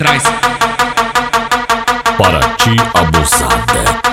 Traz. Para ti, abusada.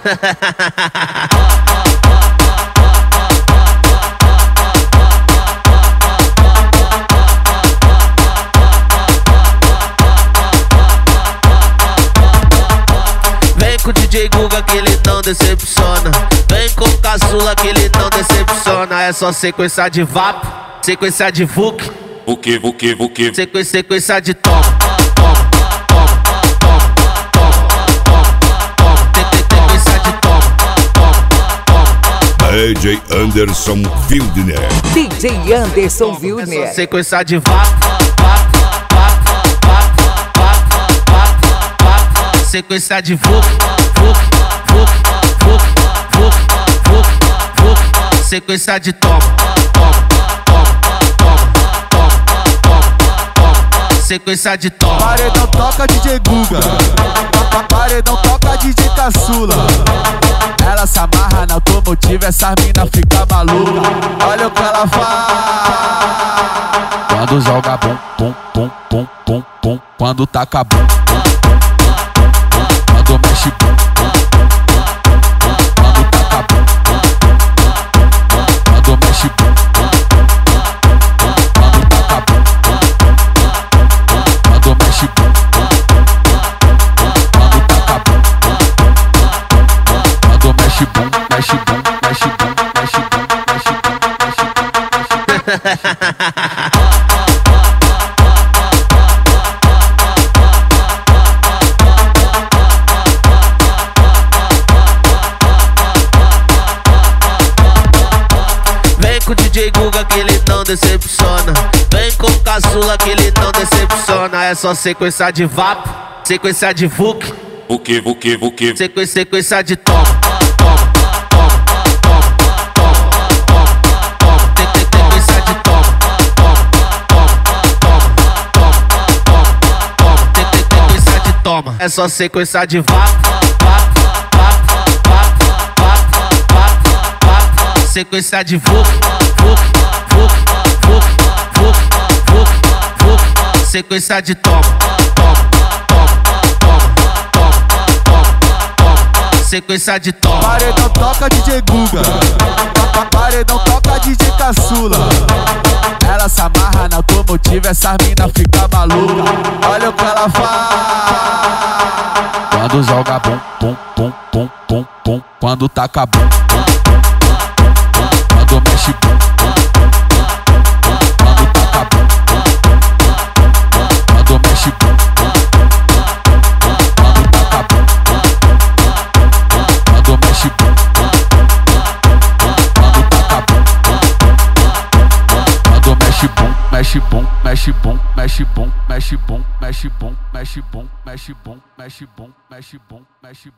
Vem com o DJ Guga que ele não decepciona. Vem com o caçula que ele não decepciona. É só sequência de vapo, sequência de vuk, Vuki. sequência de toma, toma, toma, toma, toma, toma, sequência de toma, toma, toma. DJ Anderson Wildner. DJ Anderson Wildner. É só sequência de vapo, vapo, vapo, vapo, vapo, vapo, vapo, sequência de vuk, vuk, vuk, vuk, vuk, vuk, vuk, sequência de toma, toma, toma, toma, toma, toma, toma, sequência de toma. Paredão toca DJ Guga, paredão toca DJ Caçula. Ela se amarra na automotiva, essa mina fica maluca. Olha o que ela faz quando joga bum, pum, pum, pum, pum, pum. Quando taca bum, pum, pum, pum, pum, pum. Quando mexe bum, pum, pum, pum, pum, pum. Quando taca bum, pum, pum, pum, pum, pum. Quando mexe bum, pum, pum, pum, pum, pum. Quando taca bum, pum, pum, pum, pum, pum. Quando mexe bum, pum, pum, pum, pum, pum. Quando taca bum, pum, pum, pum, pum, pum. Quando mexe bum, mexe bum, mexe bum, mexe bum, mexe bum, mexe bum, mexe bum. Vem com o DJ Guga que ele não decepciona. Vem com o caçula que ele não decepciona. É só sequência de vapo, sequência de vuk, Vuki. sequência de toma, toma, toma, toma, toma, toma, toma, sequência de toma, toma, toma, toma, toma, toma, sequência de toma. É só sequência de vapo, vapo, vapo, vapo, vapo, vapo, vapo, sequência de vuk, vuk, vuk, vuk, vuk, vuk, vuk, sequência de toma, toma, toma, toma, toma, toma, toma, sequência de toma. Paredão toca DJ Guga, paredão toca DJ Caçula. Ela se amarra na automotiva, essa mina fica maluca. Olha o que ela faz quando joga bum, pum, pum, pum, pum, pum. Quando taca bum, pum, pum, pum, pum, pum. Quando mexe bum, pum, pum, pum, pum, pum. Quando taca bum, pum, pum, pum, pum, pum. Quando mexe bum, pum, pum, pum, pum, pum. Quando taca bum, pum, pum, pum, pum, pum. Quando mexe bum, pum, pum, pum, pum, pum. Quando taca bum, pum, pum, pum, pum, pum. Quando mexe bum, mexe bum, mexe bum, mexe bum, mexe bum, mexe bum, mexe bum, mexe bum, mexe bum, mexe bum, mexe bum.